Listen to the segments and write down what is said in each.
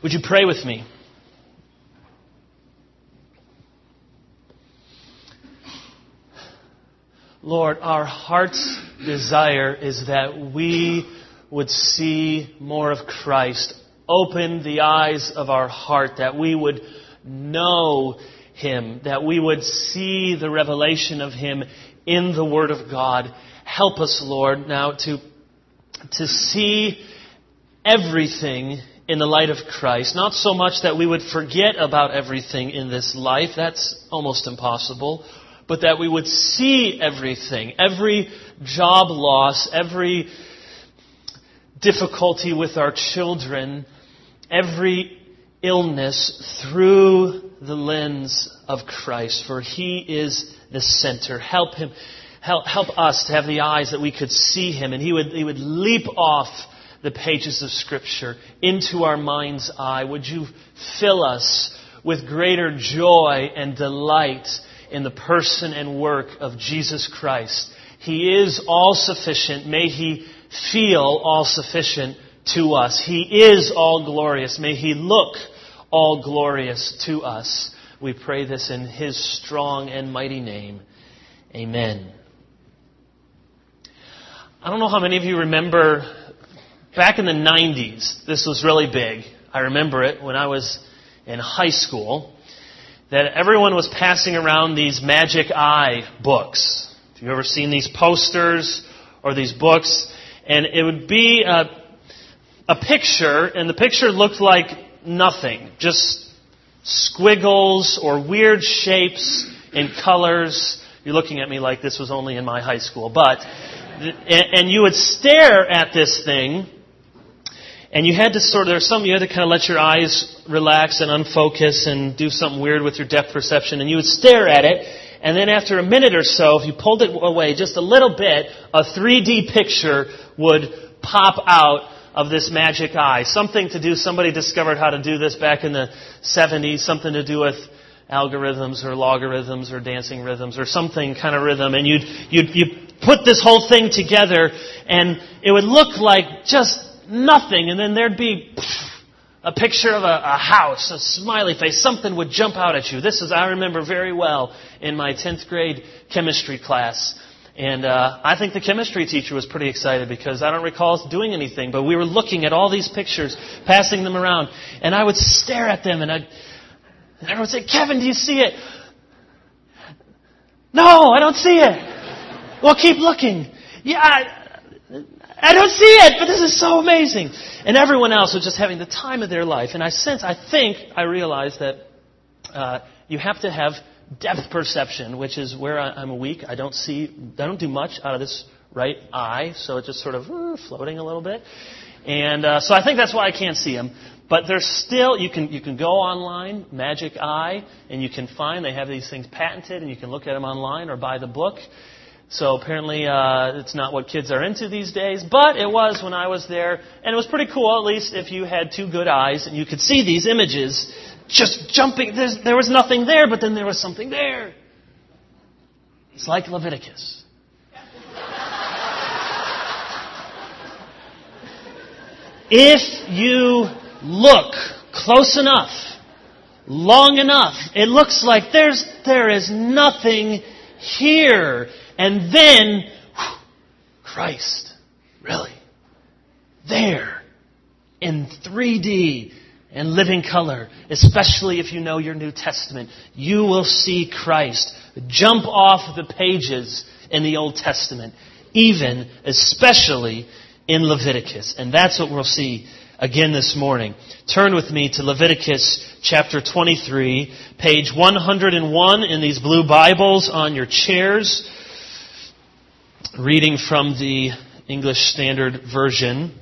Would you pray with me? Lord, our heart's desire is that we would see more of Christ. Open the eyes of our heart, that we would know Him, that we would see the revelation of Him in the Word of God. Help us, Lord, now to see everything in the light of Christ. Not so much that we would forget about everything in this life. That's almost impossible. But that we would see everything, every job loss, every difficulty with our children, every illness through the lens of Christ. For He is the center. Help us to have the eyes that we could see Him, and He would leap off the pages of Scripture into our mind's eye. Would You fill us with greater joy and delight in the person and work of Jesus Christ. He is all-sufficient. May He feel all-sufficient to us. He is all-glorious. May He look all-glorious to us. We pray this in His strong and mighty name. Amen. I don't know how many of you remember, back in the 90s, this was really big. I remember it when I was in high school, that everyone was passing around these Magic Eye books. Have you ever seen these posters or these books? And it would be a picture, and the picture looked like nothing. Just squiggles or weird shapes and colors. You're looking at me like this was only in my high school. And you would stare at this thing, and you had to you had to kind of let your eyes relax and unfocus and do something weird with your depth perception, and you would stare at it, and then after a minute or so, if you pulled it away just a little bit, a 3D picture would pop out of this Magic Eye. Somebody discovered how to do this back in the 70s, something to do with algorithms or logarithms or dancing rhythms or something kind of rhythm, and you'd put this whole thing together, and it would look like just nothing, and then there'd be a picture of a house, a smiley face, something would jump out at you. I remember very well in my 10th grade chemistry class. And I think the chemistry teacher was pretty excited because I don't recall us doing anything, but we were looking at all these pictures, passing them around, and I would stare at them, and everyone would say, "Kevin, do you see it?" "No, I don't see it." "Well, keep looking." "Yeah, I don't see it, but this is so amazing." And everyone else was just having the time of their life. And I realized that you have to have depth perception, which is where I'm weak. I don't do much out of this right eye, so it's just sort of floating a little bit. And so I think that's why I can't see them. But there's still, you can go online, Magic Eye, and you can find, they have these things patented, and you can look at them online or buy the book. So apparently it's not what kids are into these days, but it was when I was there. And it was pretty cool, at least if you had two good eyes, and you could see these images just jumping. There was nothing there, but then there was something there. It's like Leviticus. If you look close enough, long enough, it looks like there is nothing here. And then, Christ, really, there, in 3D and living color, especially if you know your New Testament, you will see Christ jump off the pages in the Old Testament, especially in Leviticus. And that's what we'll see again this morning. Turn with me to Leviticus chapter 23, page 101 in these blue Bibles on your chairs. Reading from the English Standard Version.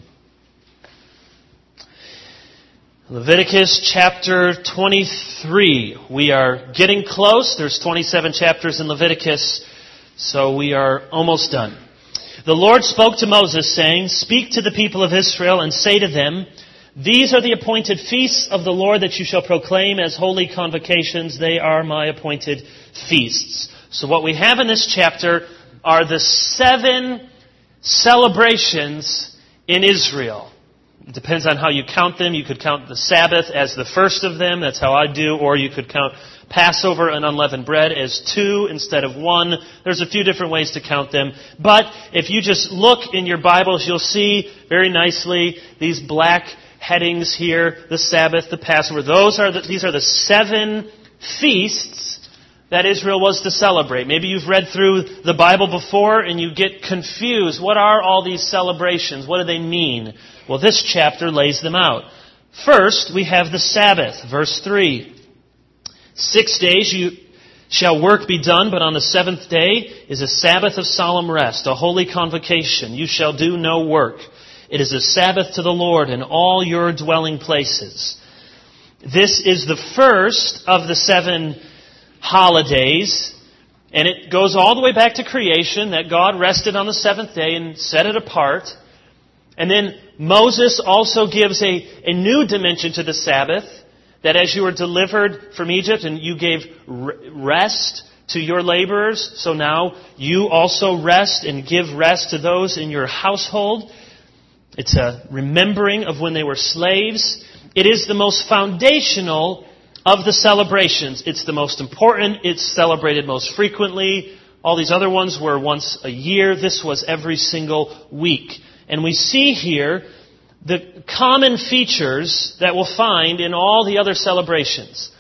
Leviticus chapter 23. We are getting close. There's 27 chapters in Leviticus, so we are almost done. The Lord spoke to Moses, saying, "Speak to the people of Israel and say to them, these are the appointed feasts of the Lord that you shall proclaim as holy convocations. They are my appointed feasts." So what we have in this chapter are the 7 celebrations in Israel. It depends on how you count them. You could count the Sabbath as the first of them. That's how I do. Or you could count Passover and unleavened bread as 2 instead of 1. There's a few different ways to count them. But if you just look in your Bibles, you'll see very nicely these black headings here, the Sabbath, the Passover. These are the 7 feasts that Israel was to celebrate. Maybe you've read through the Bible before and you get confused. What are all these celebrations? What do they mean? Well, this chapter lays them out. First, we have the Sabbath, verse 3. 6 days you shall work be done, but on the 7th day is a Sabbath of solemn rest, a holy convocation. You shall do no work. It is a Sabbath to the Lord in all your dwelling places. This is the first of the 7 holidays, and it goes all the way back to creation, that God rested on the 7th day and set it apart. And then Moses also gives a new dimension to the Sabbath, that as you were delivered from Egypt and you gave rest to your laborers, so now you also rest and give rest to those in your household. It's a remembering of when they were slaves. It is the most foundational of the celebrations. It's the most important. It's celebrated most frequently. All these other ones were once a year. This was every single week. And we see here the common features that we'll find in all the other celebrations.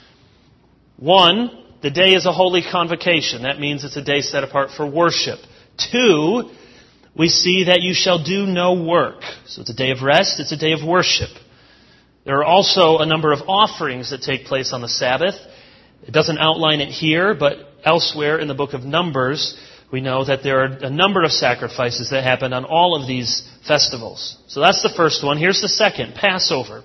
1, the day is a holy convocation. That means it's a day set apart for worship. 2, we see that you shall do no work. So it's a day of rest, it's a day of worship. There are also a number of offerings that take place on the Sabbath. It doesn't outline it here, but elsewhere in the book of Numbers, we know that there are a number of sacrifices that happen on all of these festivals. So that's the first one. Here's the second, Passover.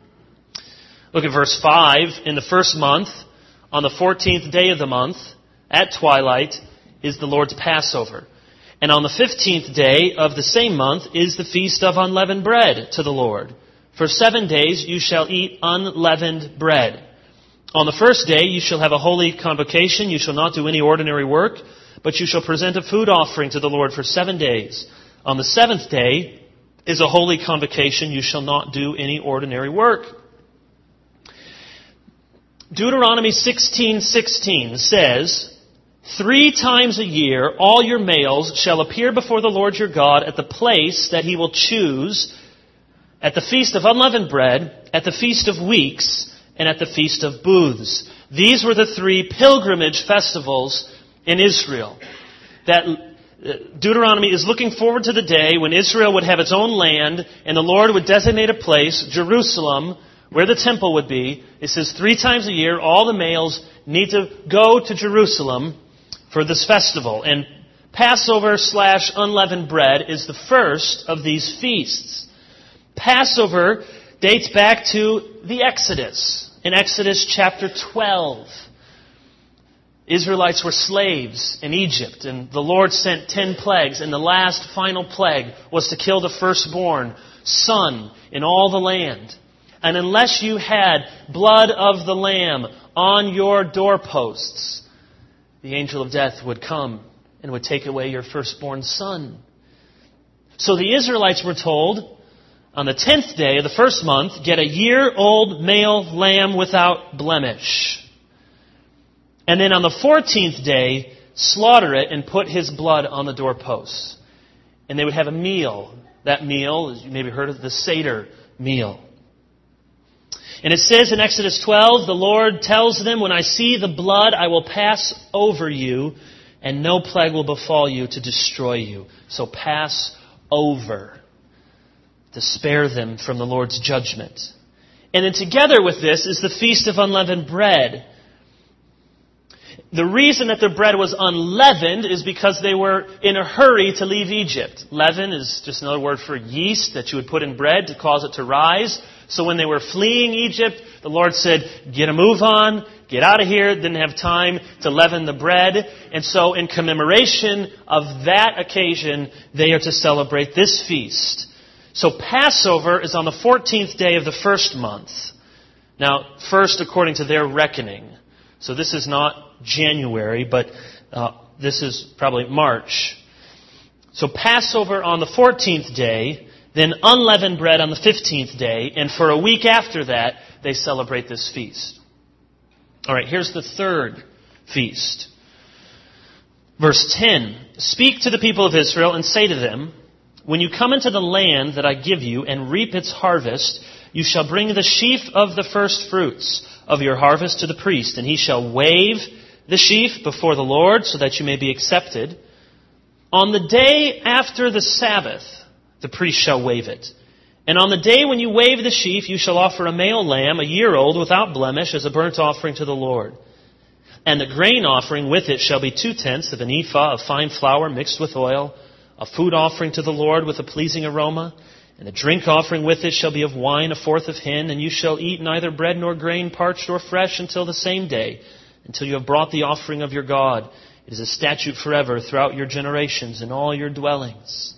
Look at verse 5. In the first month, on the 14th day of the month, at twilight, is the Lord's Passover. And on the 15th day of the same month is the feast of unleavened bread to the Lord. For 7 days you shall eat unleavened bread. On the first day you shall have a holy convocation. You shall not do any ordinary work, but you shall present a food offering to the Lord for 7 days. On the 7th day is a holy convocation. You shall not do any ordinary work. Deuteronomy 16:16 says, 3 times a year all your males shall appear before the Lord your God at the place that He will choose, at the feast of unleavened bread, at the feast of weeks, and at the feast of booths. These were the 3 pilgrimage festivals in Israel. That Deuteronomy is looking forward to the day when Israel would have its own land and the Lord would designate a place, Jerusalem, where the temple would be. It says 3 times a year all the males need to go to Jerusalem for this festival. And Passover / unleavened bread is the first of these feasts. Passover dates back to the Exodus. In Exodus chapter 12, Israelites were slaves in Egypt, and the Lord sent 10 plagues, and the last final plague was to kill the firstborn son in all the land. And unless you had blood of the lamb on your doorposts, the angel of death would come and would take away your firstborn son. So the Israelites were told, on the 10th day of the first month, get a year-old male lamb without blemish. And then on the 14th day, slaughter it and put his blood on the doorposts. And they would have a meal. That meal, as you maybe heard of, the Seder meal. And it says in Exodus 12, the Lord tells them, when I see the blood, I will pass over you, and no plague will befall you to destroy you. So pass over, to spare them from the Lord's judgment. And then together with this is the Feast of Unleavened Bread. The reason that the bread was unleavened is because they were in a hurry to leave Egypt. Leaven is just another word for yeast that you would put in bread to cause it to rise. So when they were fleeing Egypt, the Lord said, get a move on, get out of here. Didn't have time to leaven the bread. And so in commemoration of that occasion, they are to celebrate this feast. So Passover is on the 14th day of the first month. Now, first according to their reckoning. So this is not January, but this is probably March. So Passover on the 14th day, Then unleavened bread on the 15th day, and for a week after that, they celebrate this feast. All right, here's the third feast. Verse 10, speak to the people of Israel and say to them, when you come into the land that I give you and reap its harvest, you shall bring the sheaf of the first fruits of your harvest to the priest, and he shall wave the sheaf before the Lord so that you may be accepted. On the day after the Sabbath, the priest shall wave it. And on the day when you wave the sheaf, you shall offer a male lamb, a year old, without blemish, as a burnt offering to the Lord. And the grain offering with it shall be 2/10 of an ephah of fine flour mixed with oil, a food offering to the Lord with a pleasing aroma. And the drink offering with it shall be of wine, 1/4 of hin, and you shall eat neither bread nor grain, parched or fresh, until the same day, until you have brought the offering of your God. It is a statute forever throughout your generations in all your dwellings.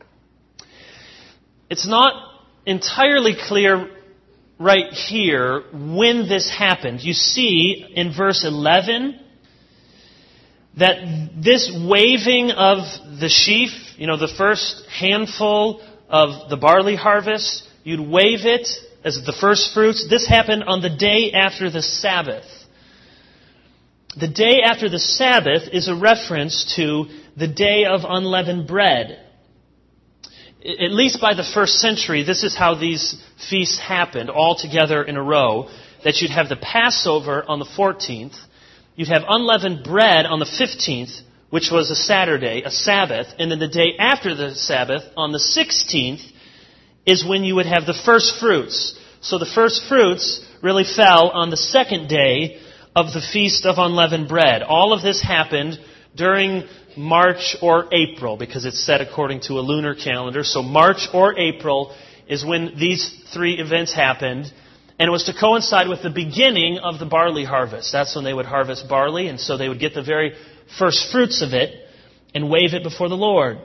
It's not entirely clear right here when this happened. You see in verse 11 that this waving of the sheaf, the first handful of the barley harvest, you'd wave it as the first fruits. This happened on the day after the Sabbath. The day after the Sabbath is a reference to the day of unleavened bread. At least by the first century, this is how these feasts happened, all together in a row. That you'd have the Passover on the 14th, you'd have unleavened bread on the 15th, which was a Saturday, a Sabbath, and then the day after the Sabbath, on the 16th, is when you would have the first fruits. So the first fruits really fell on the second day of the Feast of Unleavened Bread. All of this happened during March or April, because it's set according to a lunar calendar. So March or April is when these three events happened. And it was to coincide with the beginning of the barley harvest. That's when they would harvest barley, and so they would get the very first fruits of it and wave it before the Lord.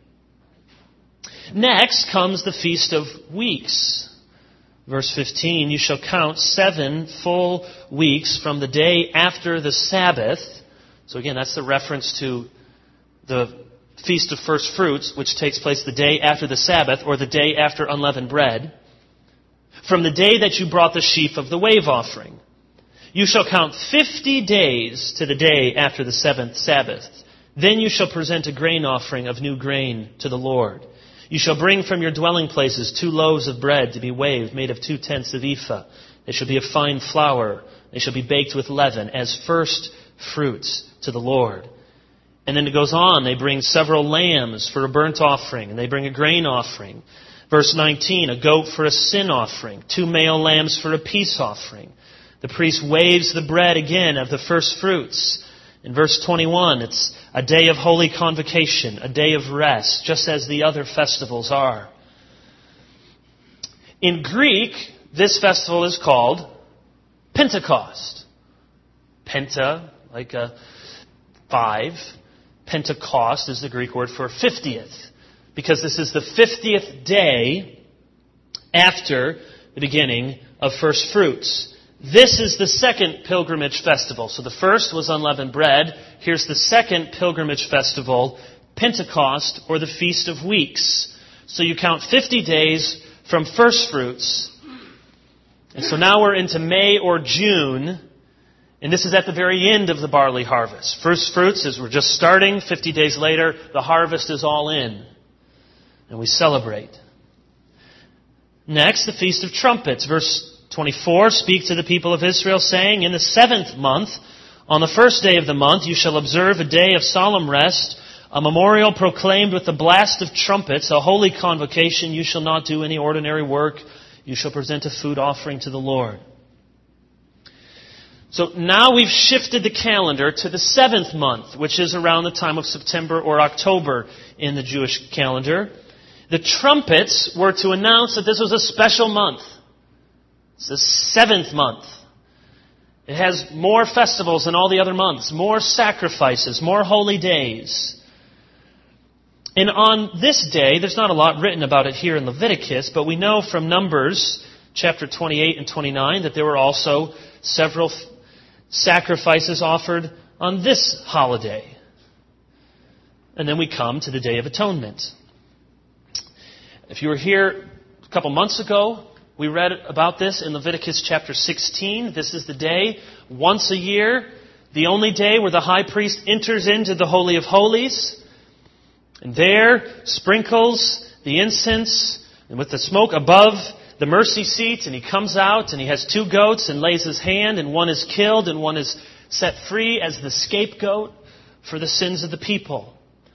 Next comes the Feast of Weeks. Verse 15, you shall count 7 full weeks from the day after the Sabbath. So again, that's the reference to the Feast of First Fruits, which takes place the day after the Sabbath, or the day after unleavened bread. From the day that you brought the sheaf of the wave offering. You shall count 50 days to the day after the 7th Sabbath. Then you shall present a grain offering of new grain to the Lord. You shall bring from your dwelling places 2 loaves of bread to be waved, made of 2/10 of ephah. They shall be of fine flour. They shall be baked with leaven as first fruits to the Lord. And then it goes on. They bring several lambs for a burnt offering, and they bring a grain offering. Verse 19, a goat for a sin offering, 2 male lambs for a peace offering. The priest waves the bread again of the first fruits. In verse 21, it's a day of holy convocation, a day of rest, just as the other festivals are. In Greek, this festival is called Pentecost. Penta, like a 5. Pentecost is the Greek word for 50th. Because this is the 50th day after the beginning of first fruits. This is the second pilgrimage festival. So the first was unleavened bread. Here's the second pilgrimage festival, Pentecost, or the Feast of Weeks. So you count 50 days from first fruits. And so now we're into May or June. And this is at the very end of the barley harvest. First fruits is we're just starting. 50 days later, the harvest is all in. And we celebrate. Next, the Feast of Trumpets. Verse 24, speak to the people of Israel, saying, in the 7th month, on the first day of the month, you shall observe a day of solemn rest, a memorial proclaimed with the blast of trumpets, a holy convocation. You shall not do any ordinary work. You shall present a food offering to the Lord. So now we've shifted the calendar to the 7th month, which is around the time of September or October in the Jewish calendar. The trumpets were to announce that this was a special month. It's the 7th month. It has more festivals than all the other months, more sacrifices, more holy days. And on this day, there's not a lot written about it here in Leviticus, but we know from Numbers chapter 28 and 29 that there were also several sacrifices offered on this holiday. And then we come to the Day of Atonement. If you were here a couple months ago, we read about this in Leviticus chapter 16. This is the day, once a year, the only day where the high priest enters into the Holy of Holies, and there sprinkles the incense and with the smoke above the mercy seat, and he comes out and he has 2 goats and lays his hand, and one is killed and one is set free as the scapegoat for the sins of the people.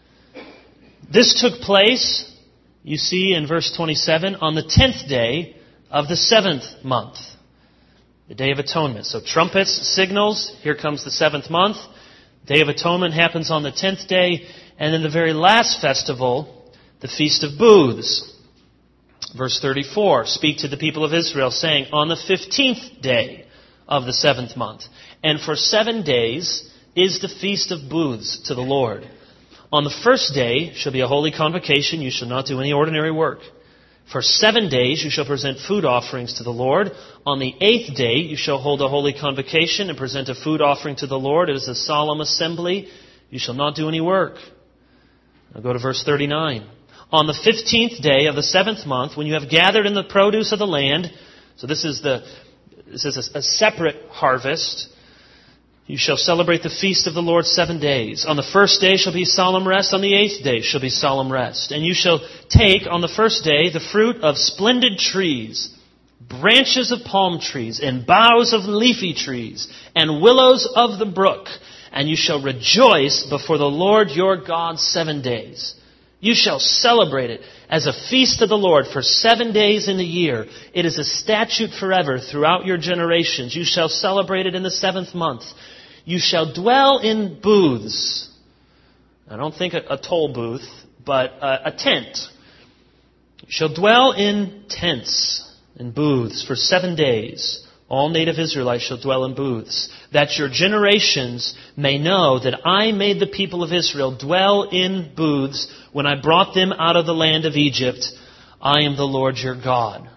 This took place, you see in verse 27, on the 10th day of the 7th month, the Day of Atonement. So trumpets, signals, here comes the 7th month. Day of Atonement happens on the 10th day, and then the very last festival, the Feast of Booths. Verse 34, speak to the people of Israel, saying, on the 15th day of the 7th month, and for 7 days is the Feast of Booths to the Lord. On the first day shall be a holy convocation. You shall not do any ordinary work. For 7 days you shall present food offerings to the Lord. On the 8th day you shall hold a holy convocation and present a food offering to the Lord. It is a solemn assembly. You shall not do any work. Now go to verse 39. On the 15th day of the 7th month, when you have gathered in the produce of the land, so this is a separate harvest, you shall celebrate the feast of the Lord 7 days. On the first day shall be solemn rest. On the 8th day shall be solemn rest. And you shall take on the first day the fruit of splendid trees, branches of palm trees, and boughs of leafy trees, and willows of the brook. And you shall rejoice before the Lord your God 7 days. You shall celebrate it as a feast of the Lord for 7 days in the year. It is a statute forever throughout your generations. You shall celebrate it in the 7th month. You shall dwell in booths. I don't think a toll booth, but a tent. You shall dwell in tents and booths for 7 days. All native Israelites shall dwell in booths, that your generations may know that I made the people of Israel dwell in booths when I brought them out of the land of Egypt. I am the Lord your God.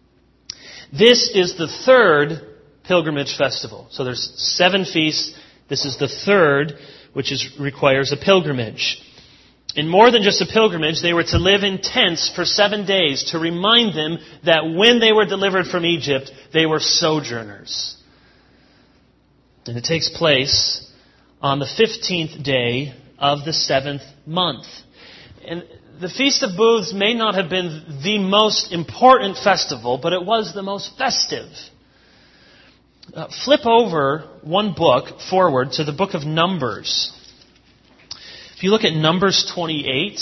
This is the 3rd pilgrimage festival. So there's 7 feasts. This is the 3rd, which requires a pilgrimage. In more than just a pilgrimage, they were to live in tents for 7 days to remind them that when they were delivered from Egypt, they were sojourners. And it takes place on the 15th day of the 7th month. And the Feast of Booths may not have been the most important festival, but it was the most festive. Flip over one book forward to the book of Numbers. If you look at Numbers 28,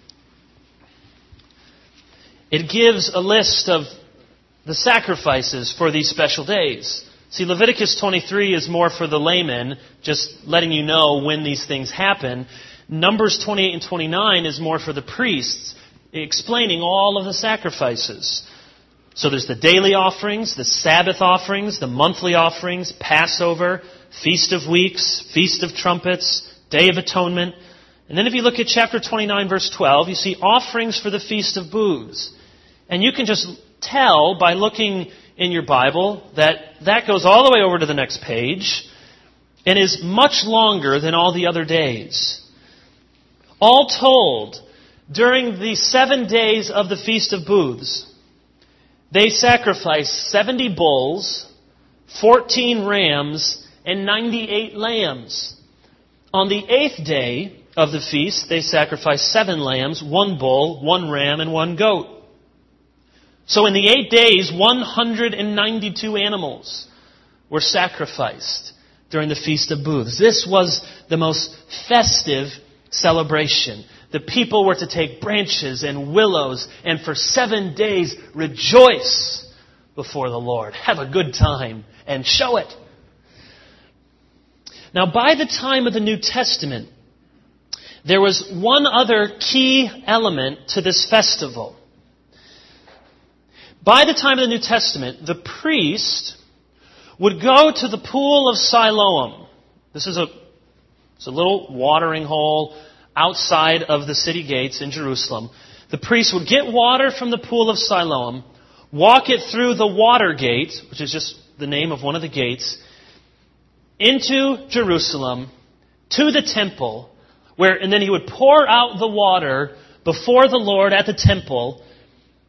it gives a list of the sacrifices for these special days. See, Leviticus 23 is more for the layman, just letting you know when these things happen. Numbers 28 and 29 is more for the priests, explaining all of the sacrifices. So there's the daily offerings, the Sabbath offerings, the monthly offerings, Passover, Feast of Weeks, Feast of Trumpets, Day of Atonement. And then if you look at chapter 29, verse 12, you see offerings for the Feast of Booths. And you can just tell by looking in your Bible that goes all the way over to the next page and is much longer than all the other days. All told, during the 7 days of the Feast of Booths, they sacrificed 70 bulls, 14 rams, and 98 lambs. On the 8th day of the feast, they sacrificed 7 lambs, 1 bull, 1 ram, and 1 goat. So in the 8 days, 192 animals were sacrificed during the Feast of Booths. This was the most festive celebration. The people were to take branches and willows and for 7 days rejoice before the Lord. Have a good time and show it. Now, by the time of the New Testament, there was one other key element to this festival. By the time of the New Testament, the priest would go to the pool of Siloam. This is a little watering hole outside of the city gates in Jerusalem. The priest would get water from the pool of Siloam, walk it through the water gate, which is just the name of one of the gates, into Jerusalem, to the temple, and then he would pour out the water before the Lord at the temple,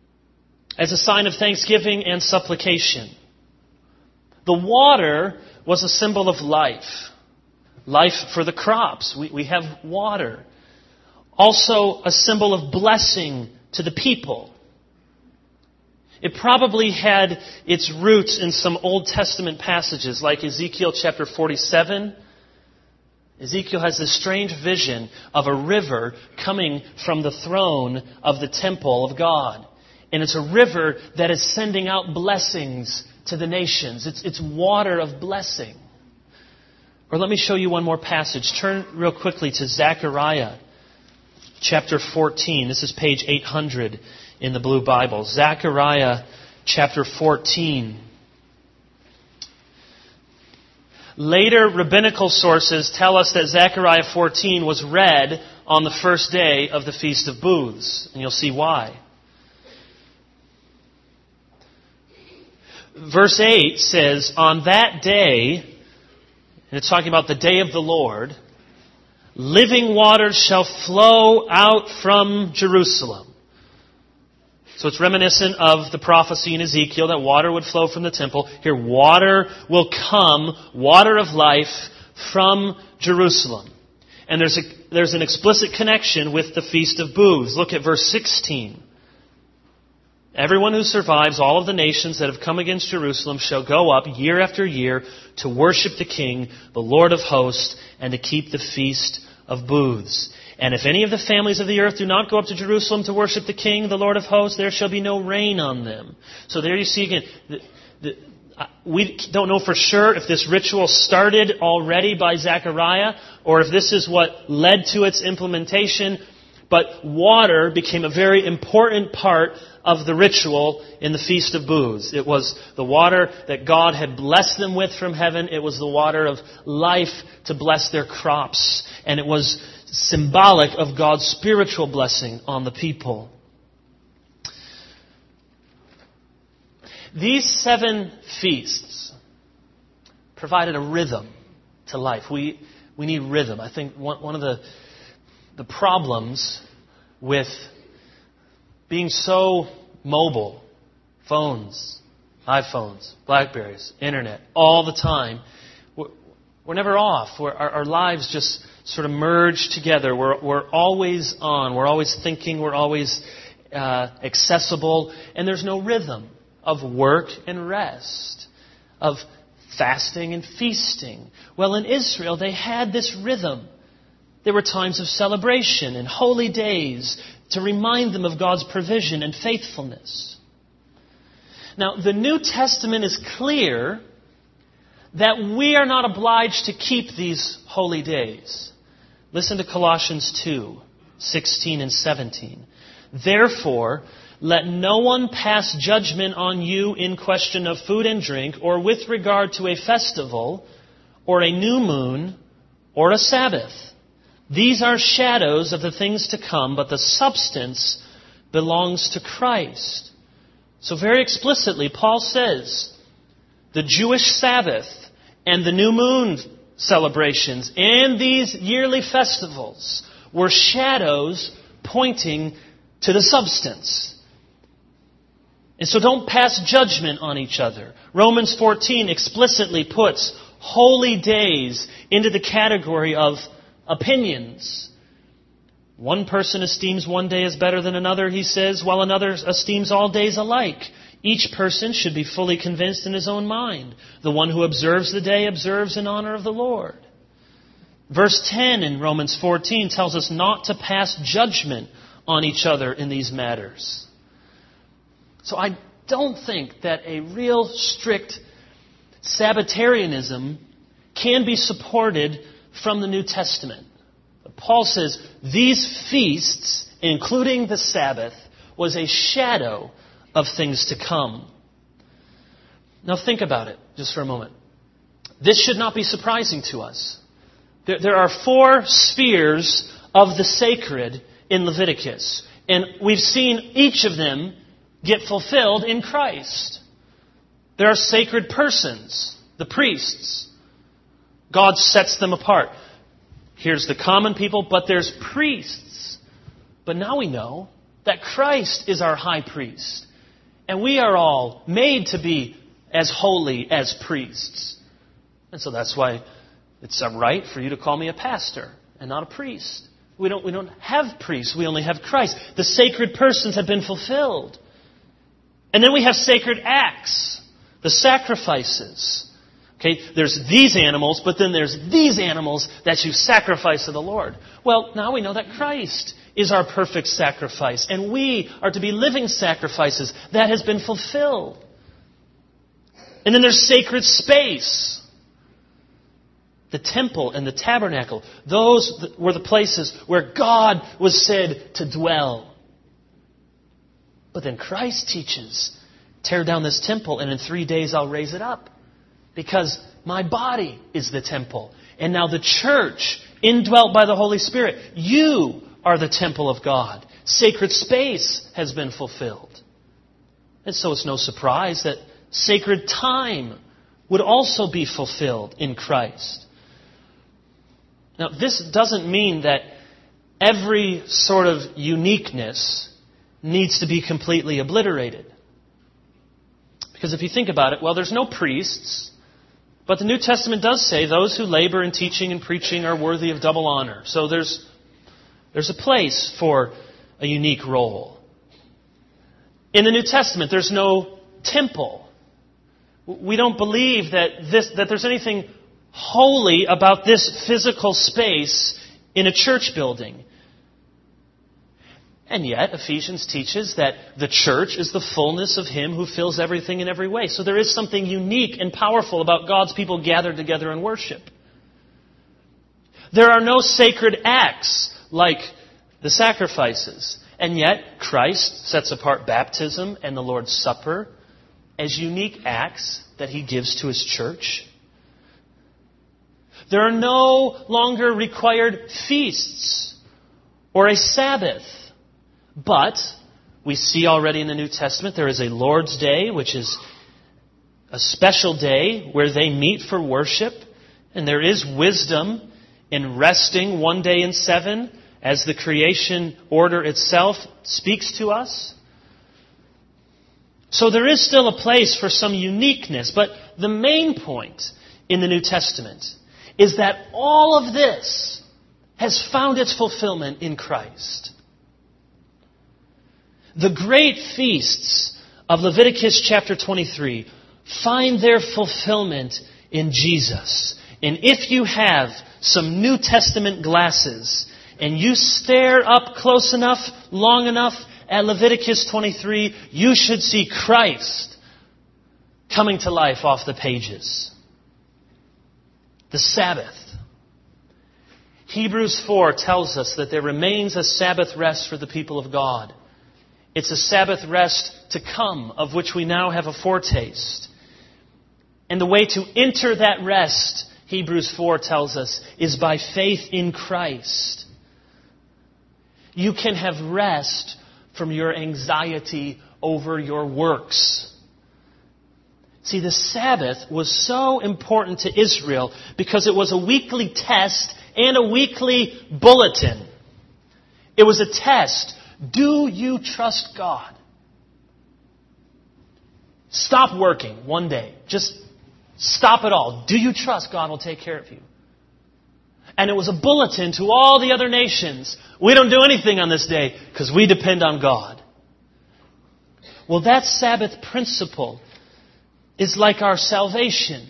as a sign of thanksgiving and supplication. The water was a symbol of life. Life for the crops. We have water. Also a symbol of blessing to the people. It probably had its roots in some Old Testament passages like Ezekiel chapter 47. Ezekiel has this strange vision of a river coming from the throne of the temple of God. And it's a river that is sending out blessings to the nations. It's water of blessing. Or let me show you one more passage. Turn real quickly to Zechariah chapter 14. This is page 800 in the Blue Bible. Zechariah chapter 14. Later rabbinical sources tell us that Zechariah 14 was read on the first day of the Feast of Booths. And you'll see why. Verse 8 says, on that day, and it's talking about the day of the Lord, living waters shall flow out from Jerusalem. So it's reminiscent of the prophecy in Ezekiel that water would flow from the temple. Here, water will come, water of life, from Jerusalem. And there's an explicit connection with the Feast of Booths. Look at verse 16. Everyone who survives, all of the nations that have come against Jerusalem, shall go up year after year to worship the King, the Lord of hosts, and to keep the Feast of Booths. And if any of the families of the earth do not go up to Jerusalem to worship the King, the Lord of hosts, there shall be no rain on them. So there you see again, we don't know for sure if this ritual started already by Zechariah or if this is what led to its implementation. But water became a very important part of the ritual in the Feast of Booths. It was the water that God had blessed them with from heaven. It was the water of life to bless their crops. And it was symbolic of God's spiritual blessing on the people. These 7 feasts provided a rhythm to life. We need rhythm. I think one of the problems with being so mobile, phones, iPhones, Blackberries, internet, all the time, we're never off. Our lives just sort of merge together. We're always on. We're always thinking. We're always accessible. And there's no rhythm of work and rest, of fasting and feasting. Well, in Israel, they had this rhythm. There were times of celebration and holy days to remind them of God's provision and faithfulness. Now, the New Testament is clear that we are not obliged to keep these holy days. Listen to Colossians 2:16 and 17. Therefore, let no one pass judgment on you in question of food and drink, or with regard to a festival, or a new moon, or a Sabbath. These are shadows of the things to come, but the substance belongs to Christ. So very explicitly, Paul says, the Jewish Sabbath and the new moon celebrations and these yearly festivals were shadows pointing to the substance. And so don't pass judgment on each other. Romans 14 explicitly puts holy days into the category of opinions. One person esteems one day as better than another, he says, while another esteems all days alike. Each person should be fully convinced in his own mind. The one who observes the day observes in honor of the Lord. Verse 10 in Romans 14 tells us not to pass judgment on each other in these matters. So I don't think that a real strict Sabbatarianism can be supported from the New Testament. Paul says these feasts, including the Sabbath, was a shadow of things to come. Now think about it just for a moment. This should not be surprising to us. There are 4 spheres of the sacred in Leviticus. And we've seen each of them get fulfilled in Christ. There are sacred persons, the priests. God sets them apart. Here's the common people, but there's priests. But now we know that Christ is our high priest. And we are all made to be as holy as priests. And so that's why it's right for you to call me a pastor and not a priest. We don't have priests. We only have Christ. The sacred persons have been fulfilled. And then we have sacred acts, the sacrifices. Okay, there's these animals, but then there's these animals that you sacrifice to the Lord. Well, now we know that Christ is our perfect sacrifice, and we are to be living sacrifices. That has been fulfilled. And then there's sacred space. The temple and the tabernacle, those were the places where God was said to dwell. But then Christ teaches, tear down this temple and in 3 days I'll raise it up. Because my body is the temple. And now the church, indwelt by the Holy Spirit, you are the temple of God. Sacred space has been fulfilled. And so it's no surprise that sacred time would also be fulfilled in Christ. Now, this doesn't mean that every sort of uniqueness needs to be completely obliterated. Because if you think about it, well, there's no priests, but the New Testament does say those who labor in teaching and preaching are worthy of double honor. So there's a place for a unique role. In the New Testament, there's no temple. We don't believe that there's anything holy about this physical space in a church building. And yet, Ephesians teaches that the church is the fullness of Him who fills everything in every way. So there is something unique and powerful about God's people gathered together in worship. There are no sacred acts like the sacrifices. And yet, Christ sets apart baptism and the Lord's Supper as unique acts that He gives to His church. There are no longer required feasts or a Sabbath. But we see already in the New Testament there is a Lord's Day, which is a special day where they meet for worship. And there is wisdom in resting one day in 7 as the creation order itself speaks to us. So there is still a place for some uniqueness. But the main point in the New Testament is that all of this has found its fulfillment in Christ. The great feasts of Leviticus chapter 23 find their fulfillment in Jesus. And if you have some New Testament glasses and you stare up close enough, long enough at Leviticus 23, you should see Christ coming to life off the pages. The Sabbath. Hebrews 4 tells us that there remains a Sabbath rest for the people of God. It's a Sabbath rest to come, of which we now have a foretaste. And the way to enter that rest, Hebrews 4 tells us, is by faith in Christ. You can have rest from your anxiety over your works. See, the Sabbath was so important to Israel because it was a weekly test and a weekly bulletin. It was a test. Do you trust God? Stop working one day. Just stop it all. Do you trust God will take care of you? And it was a bulletin to all the other nations. We don't do anything on this day because we depend on God. Well, that Sabbath principle is like our salvation.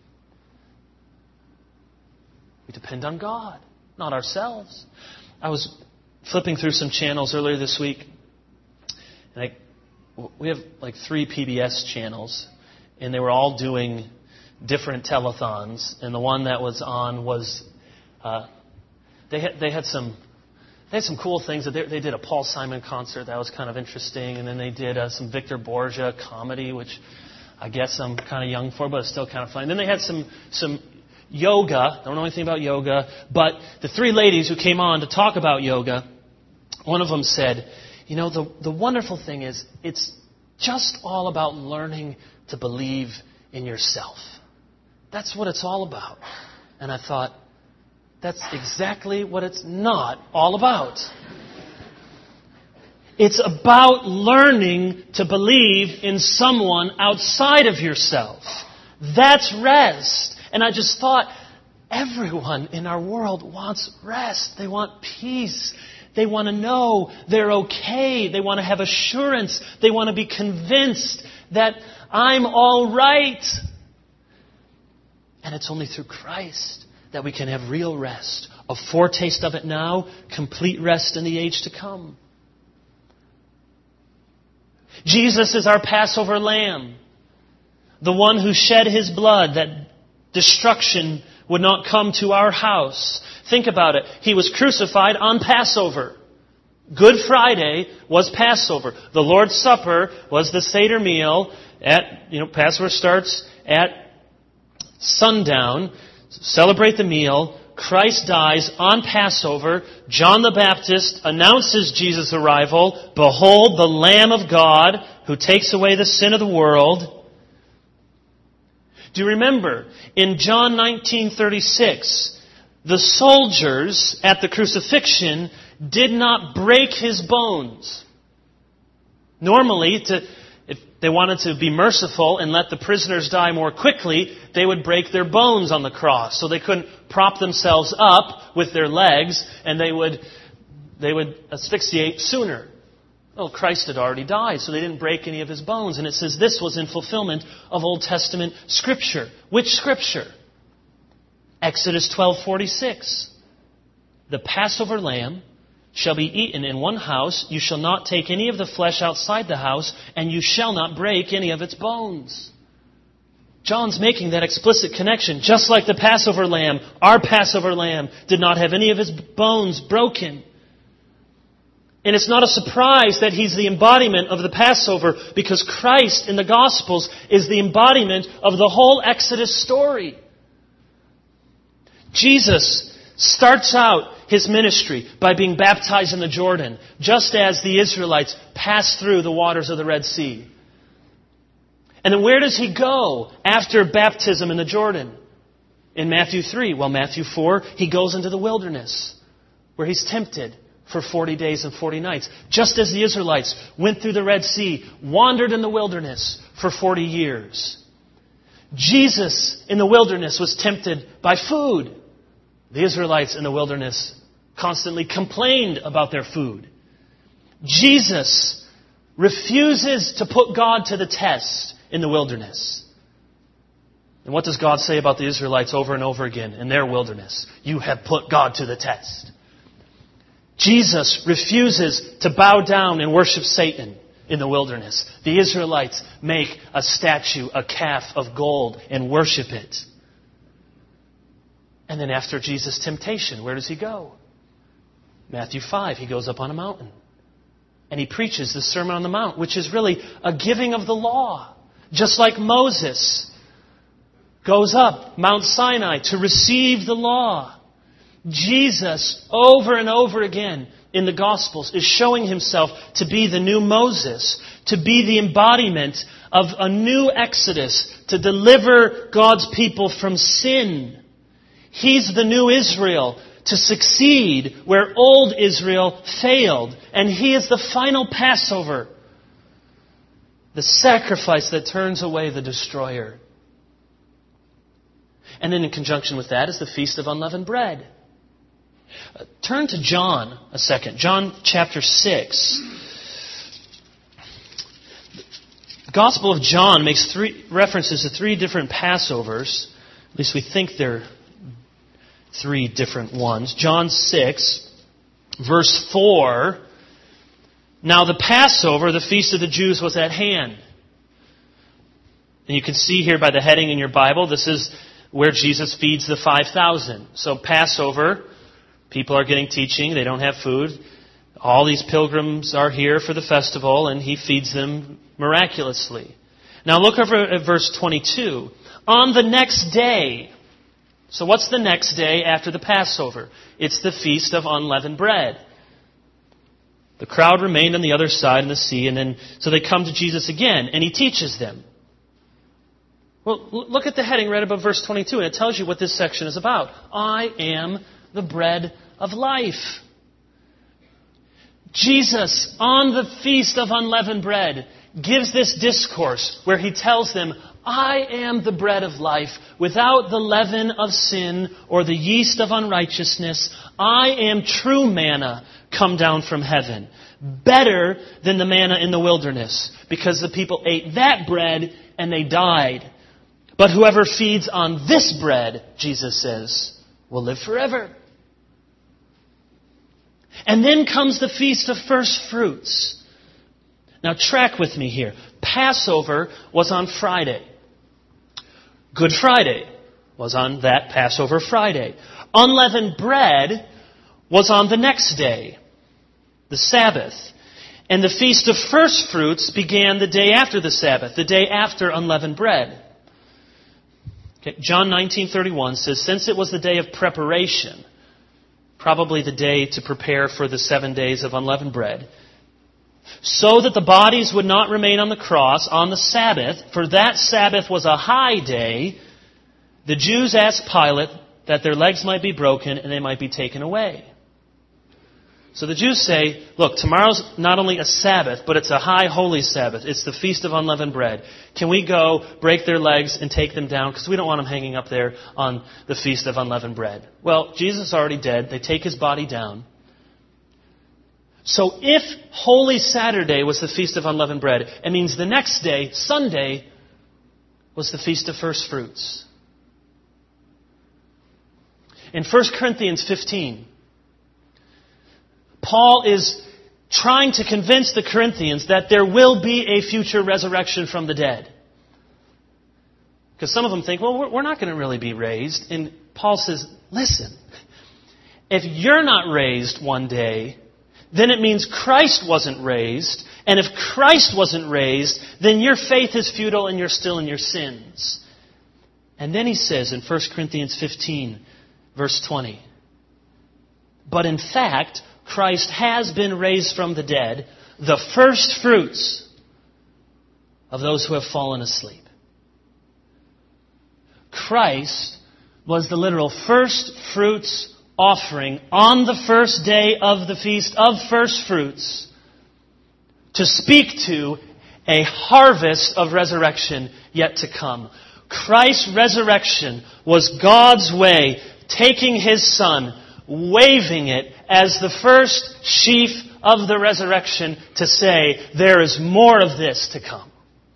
We depend on God, not ourselves. I was flipping through some channels earlier this week, and we have like 3 PBS channels, and they were all doing different telethons. And the one that was on was they had some cool things. They did a Paul Simon concert that was kind of interesting, and then they did some Victor Borgia comedy, which I guess I'm kind of young for, but it's still kind of fun. Then they had some yoga. I don't know anything about yoga, but the 3 ladies who came on to talk about yoga, one of them said, you know, the wonderful thing is it's just all about learning to believe in yourself. That's what it's all about. And I thought, that's exactly what it's not all about. It's about learning to believe in someone outside of yourself. That's rest. And I just thought, everyone in our world wants rest. They want peace. They want to know they're okay. They want to have assurance. They want to be convinced that I'm all right. And it's only through Christ that we can have real rest. A foretaste of it now, complete rest in the age to come. Jesus is our Passover lamb. The one who shed His blood that destruction would not come to our house. Think about it. He was crucified on Passover. Good Friday was Passover. The Lord's Supper was the Seder meal. Passover starts at sundown. Celebrate the meal. Christ dies on Passover. John the Baptist announces Jesus' arrival. Behold, the Lamb of God who takes away the sin of the world. Do you remember in John 19:36, the soldiers at the crucifixion did not break His bones? Normally, if they wanted to be merciful and let the prisoners die more quickly, they would break their bones on the cross. So they couldn't prop themselves up with their legs and they would asphyxiate sooner. Well, Christ had already died, so they didn't break any of His bones. And it says this was in fulfillment of Old Testament Scripture. Which Scripture? Exodus 12:46. The Passover lamb shall be eaten in one house. You shall not take any of the flesh outside the house, and you shall not break any of its bones. John's making that explicit connection. Just like the Passover lamb, our Passover lamb did not have any of his bones broken. And it's not a surprise that He's the embodiment of the Passover, because Christ in the Gospels is the embodiment of the whole Exodus story. Jesus starts out His ministry by being baptized in the Jordan, just as the Israelites passed through the waters of the Red Sea. And then where does He go after baptism in the Jordan? In Matthew 3, Matthew 4, He goes into the wilderness, where He's tempted for 40 days and 40 nights. Just as the Israelites went through the Red Sea, wandered in the wilderness for 40 years. Jesus in the wilderness was tempted by food. The Israelites in the wilderness constantly complained about their food. Jesus refuses to put God to the test in the wilderness. And what does God say about the Israelites over and over again in their wilderness? You have put God to the test. Jesus refuses to bow down and worship Satan in the wilderness. The Israelites make a statue, a calf of gold, and worship it. And then after Jesus' temptation, where does He go? Matthew 5, He goes up on a mountain. And He preaches the Sermon on the Mount, which is really a giving of the law. Just like Moses goes up Mount Sinai to receive the law. Jesus, over and over again in the Gospels, is showing Himself to be the new Moses, to be the embodiment of a new Exodus, to deliver God's people from sin. He's the new Israel, to succeed where old Israel failed. And He is the final Passover, the sacrifice that turns away the destroyer. And then in conjunction with that is the Feast of Unleavened Bread. Turn to John a second. John chapter 6. The Gospel of John makes references to three different Passovers. At least we think they're three different ones. John 6, verse 4. Now the Passover, the feast of the Jews, was at hand. And you can see here by the heading in your Bible, this is where Jesus feeds the 5,000. So Passover, people are getting teaching. They don't have food. All these pilgrims are here for the festival, and He feeds them miraculously. Now look over at verse 22. On the next day. So what's the next day after the Passover? It's the Feast of Unleavened Bread. The crowd remained on the other side of the sea, and then so they come to Jesus again, and He teaches them. Well, look at the heading right above verse 22, and it tells you what this section is about. I am the bread of life. Jesus, on the Feast of Unleavened Bread, gives this discourse where he tells them, I am the bread of life. Without the leaven of sin or the yeast of unrighteousness, I am true manna come down from heaven. Better than the manna in the wilderness, because the people ate that bread and they died. But whoever feeds on this bread, Jesus says, will live forever. And then comes the Feast of First Fruits. Now track with me here. Passover was on Friday. Good Friday was on that Passover Friday. Unleavened bread was on the next day, the Sabbath. And the Feast of First Fruits began the day after the Sabbath, the day after unleavened bread. Okay, John 19:31 says, since it was the day of preparation, probably the day to prepare for the 7 days of unleavened bread, so that the bodies would not remain on the cross on the Sabbath, for that Sabbath was a high day, the Jews asked Pilate that their legs might be broken and they might be taken away. So the Jews say, look, tomorrow's not only a Sabbath, but it's a high holy Sabbath. It's the Feast of Unleavened Bread. Can we go break their legs and take them down? Because we don't want them hanging up there on the Feast of Unleavened Bread. Well, Jesus is already dead. They take his body down. So if Holy Saturday was the Feast of Unleavened Bread, it means the next day, Sunday, was the Feast of First Fruits. In 1 Corinthians 15, Paul is trying to convince the Corinthians that there will be a future resurrection from the dead. Because some of them think, well, we're not going to really be raised. And Paul says, listen, if you're not raised one day, then it means Christ wasn't raised. And if Christ wasn't raised, then your faith is futile and you're still in your sins. And then he says in 1 Corinthians 15, verse 20, but in fact, Christ has been raised from the dead, the first fruits of those who have fallen asleep. Christ was the literal first fruits offering on the first day of the Feast of First Fruits to speak to a harvest of resurrection yet to come. Christ's resurrection was God's way, taking His Son, waving it as the first sheaf of the resurrection to say, there is more of this to come.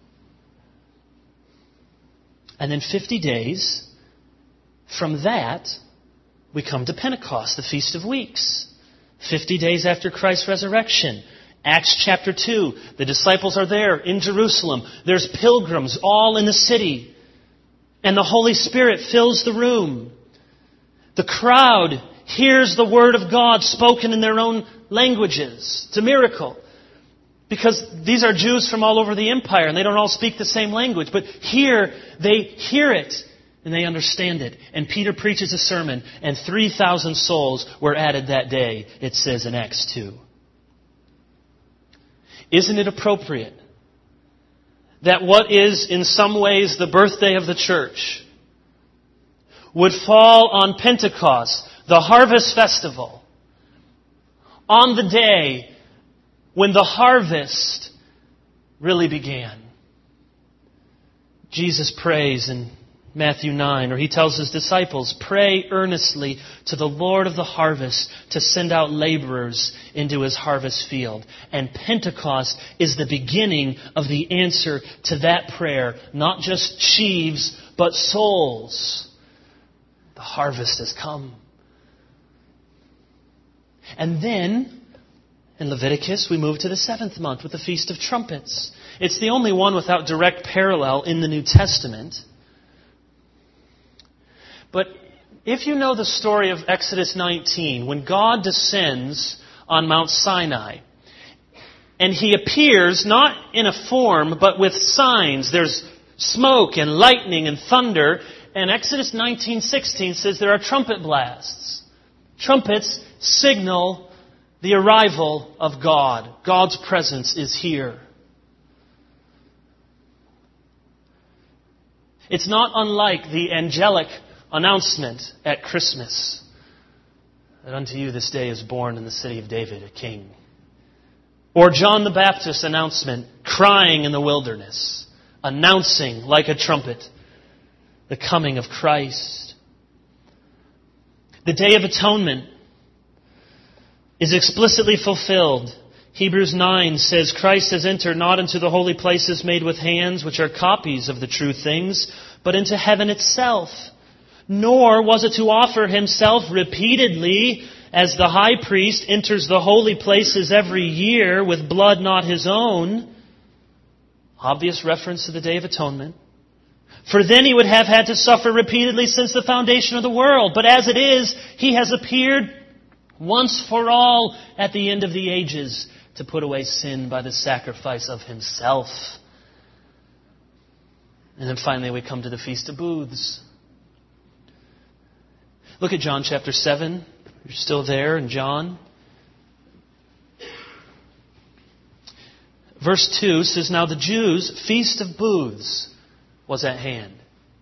And then 50 days from that, we come to Pentecost, the Feast of Weeks. 50 days after Christ's resurrection. Acts chapter 2, the disciples are there in Jerusalem. There's pilgrims all in the city. And the Holy Spirit fills the room. The crowd hears the Word of God spoken in their own languages. It's a miracle. Because these are Jews from all over the empire and they don't all speak the same language. But here, they hear it and they understand it. And Peter preaches a sermon and 3,000 souls were added that day, it says in Acts 2. Isn't it appropriate that what is in some ways the birthday of the church would fall on Pentecost, the harvest festival, on the day when the harvest really began? Jesus prays in Matthew 9, or He tells His disciples, pray earnestly to the Lord of the harvest to send out laborers into His harvest field. And Pentecost is the beginning of the answer to that prayer. Not just sheaves, but souls. The harvest has come. And then, in Leviticus, we move to the 7th month with the Feast of Trumpets. It's the only one without direct parallel in the New Testament. But if you know the story of Exodus 19, when God descends on Mount Sinai, and He appears not in a form, but with signs, there's smoke and lightning and thunder, and Exodus 19:16 says there are trumpet blasts. Trumpets signal the arrival of God. God's presence is here. It's not unlike the angelic announcement at Christmas that unto you this day is born in the city of David a king Or John the Baptist's announcement, crying in the wilderness, announcing like a trumpet the coming of Christ. The Day of Atonement is explicitly fulfilled. Hebrews 9 says, Christ has entered not into the holy places made with hands, which are copies of the true things, but into heaven itself. Nor was it to offer himself repeatedly, as the high priest enters the holy places every year with blood not his own. Obvious reference to the Day of Atonement. For then he would have had to suffer repeatedly since the foundation of the world. But as it is, he has appeared once for all at the end of the ages to put away sin by the sacrifice of himself. And then finally we come to the Feast of Booths. Look at John chapter 7. You're still there in John. Verse 2 says, Now the Jews' Feast of Booths was at hand.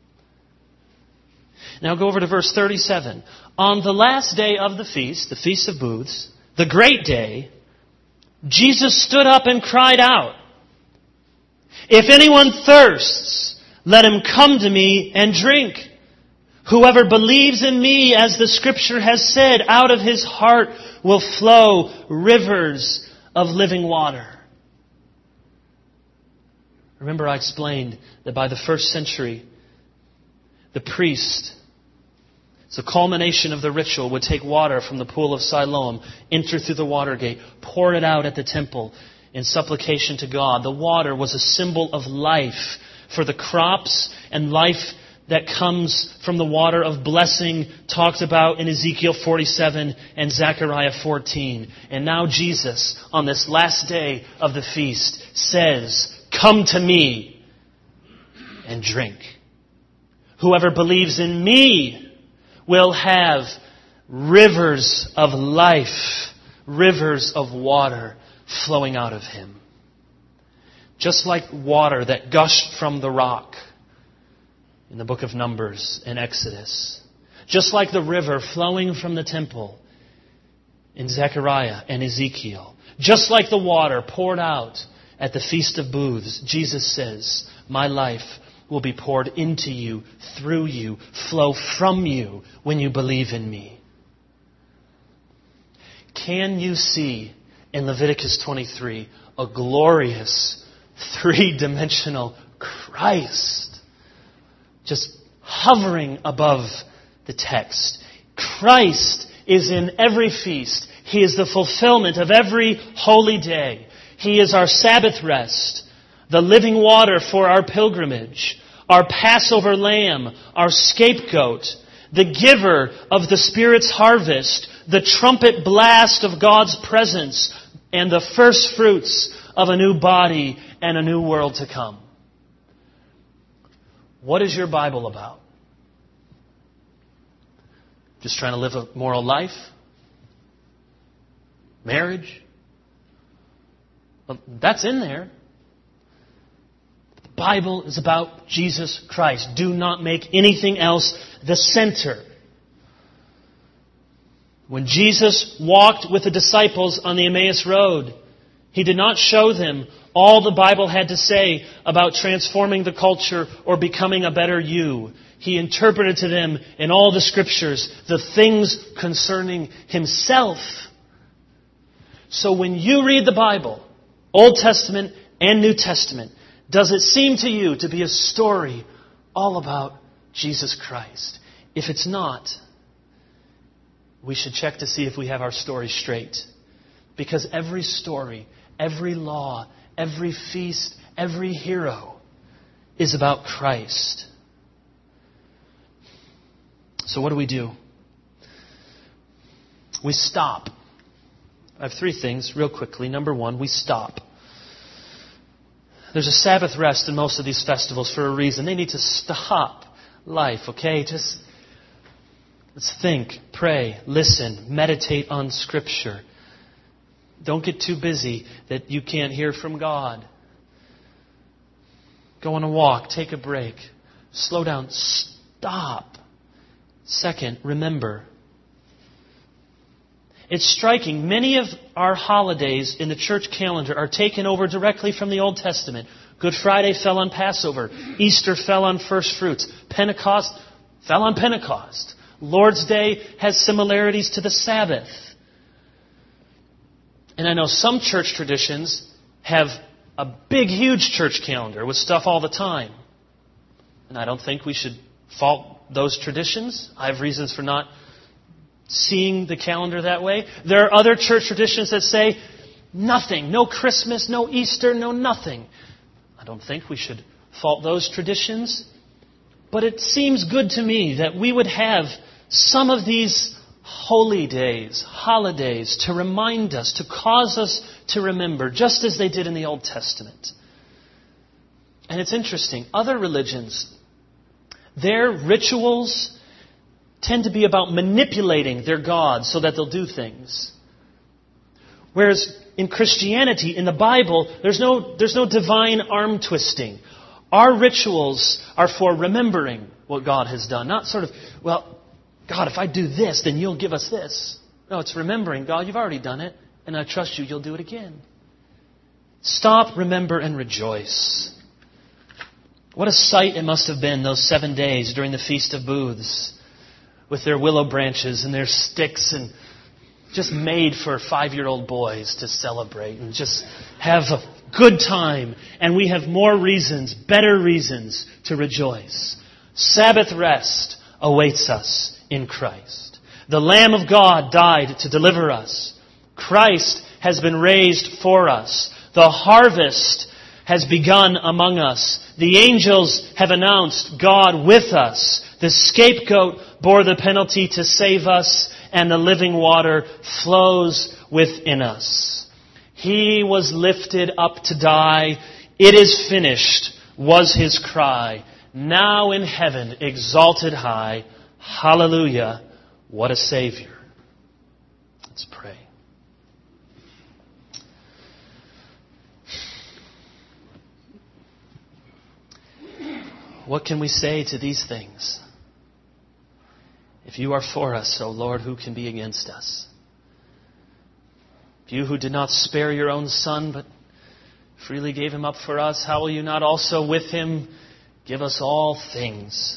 Now go over to verse 37. On the last day of the Feast of Booths, the great day, Jesus stood up and cried out, If anyone thirsts, let him come to me and drink. Whoever believes in me, as the Scripture has said, out of his heart will flow rivers of living water. Remember, I explained that by the first century, the priest, it's a culmination of the ritual, would take water from the pool of Siloam, enter through the water gate, pour it out at the temple in supplication to God. The water was a symbol of life for the crops and life that comes from the water of blessing talked about in Ezekiel 47 and Zechariah 14. And now Jesus, on this last day of the feast, says, Come to me and drink. Whoever believes in me will have rivers of life, rivers of water flowing out of him. Just like water that gushed from the rock in the book of Numbers and Exodus. Just like the river flowing from the temple in Zechariah and Ezekiel. Just like the water poured out at the Feast of Booths, Jesus says, My life will be poured into you, through you, flow from you when you believe in me. Can you see in Leviticus 23 a glorious, three-dimensional Christ just hovering above the text? Christ is in every feast. He is the fulfillment of every holy day. He is our Sabbath rest, the living water for our pilgrimage, our Passover lamb, our scapegoat, the giver of the Spirit's harvest, the trumpet blast of God's presence, and the first fruits of a new body and a new world to come. What is your Bible about? Just trying to live a moral life? Marriage? Well, that's in there. The Bible is about Jesus Christ. Do not make anything else the center. When Jesus walked with the disciples on the Emmaus Road, He did not show them all the Bible had to say about transforming the culture or becoming a better you. He interpreted to them in all the Scriptures the things concerning Himself. So when you read the Bible, Old Testament and New Testament, does it seem to you to be a story all about Jesus Christ? If it's not, we should check to see if we have our story straight. Because every story, every law, every feast, every hero is about Christ. So what do? We stop. I have three things real quickly. Number one, we stop. There's a Sabbath rest in most of these festivals for a reason. They need to stop life, okay? Just let's think, pray, listen, meditate on Scripture. Don't get too busy that you can't hear from God. Go on a walk, take a break, slow down, stop. Second, remember. It's striking. Many of our holidays in the church calendar are taken over directly from the Old Testament. Good Friday fell on Passover. Easter fell on first fruits. Pentecost fell on Pentecost. Lord's Day has similarities to the Sabbath. And I know some church traditions have a big, huge church calendar with stuff all the time. And I don't think we should fault those traditions. I have reasons for not seeing the calendar that way. There are other church traditions that say nothing, no Christmas, no Easter, no nothing. I don't think we should fault those traditions. But it seems good to me that we would have some of these holy days, holidays, to remind us, to cause us to remember, just as they did in the Old Testament. And it's interesting. Other religions, their rituals tend to be about manipulating their gods so that they'll do things. Whereas in Christianity, in the Bible, there's no divine arm twisting. Our rituals are for remembering what God has done. Not sort of, well, God, if I do this, then you'll give us this. No, it's remembering, God, you've already done it, and I trust you, you'll do it again. Stop, remember, and rejoice. What a sight it must have been those 7 days during the Feast of Booths, with their willow branches and their sticks, and just made for 5-year-old boys to celebrate and just have a good time. And we have more reasons, better reasons to rejoice. Sabbath rest awaits us in Christ. The Lamb of God died to deliver us. Christ has been raised for us. The harvest has begun among us. The angels have announced God with us. The scapegoat bore the penalty to save us, and the living water flows within us. He was lifted up to die. It is finished, was his cry. Now in heaven, exalted high. Hallelujah, what a Savior. Let's pray. What can we say to these things? If you are for us, O Lord, who can be against us? If you who did not spare your own Son, but freely gave him up for us, how will you not also with him give us all things?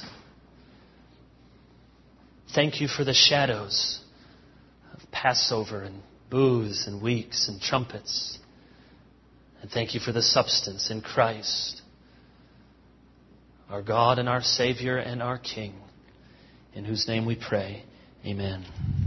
Thank you for the shadows of Passover and booths and weeks and trumpets. And thank you for the substance in Christ, our God and our Savior and our King, in whose name we pray. Amen.